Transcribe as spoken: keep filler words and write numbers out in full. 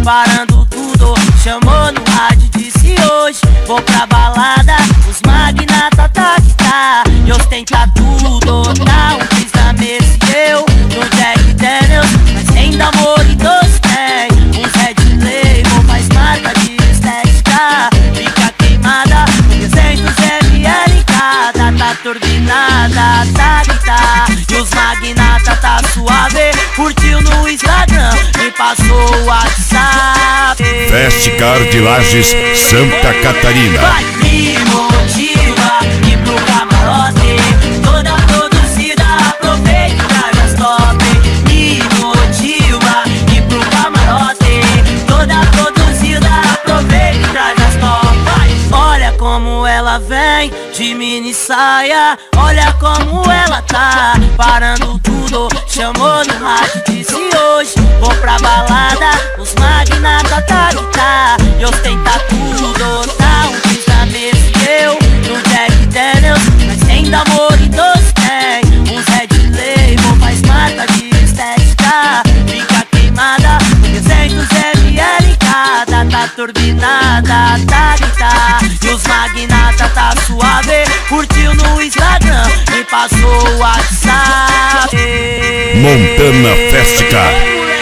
parando tudo. Chamou no rádio, disse hoje vou pra balada. Os magnata tá que tá, e ostenta tudo. Tá um bis na mesa e eu no Jack Daniels. Mas tem de amor e doce tem uns Red Label, faz marca de estética. Fica queimada, trezentos mililitros em cada. Tá turbinada, tá que tá. E os magnata tá suave, curtiu no Instagram e passou o WhatsApp. Festicar de Lages, Santa Catarina. Vai, me motiva e pro camarote. Toda produzida aproveita e traz as top. Me motiva e pro camarote. Toda produzida aproveita e traz as top. Vai. Olha como ela vem de mini saia, olha como ela tá, parando tudo. Chamou no rádio, disse hoje vou pra balada. Os magnata tá que tá, e ostenta tudo. Tá um bis na mesa e eu no Jack Daniels. Mas tem de amor e doce tem uns Red Label, faz marca de estética. Fica queimada, trezentos mililitros em cada. Tá turbinada, tá que tá. E os magnata tá suave, curtiu no Instagram e passou o WhatsApp. Montana Festicar.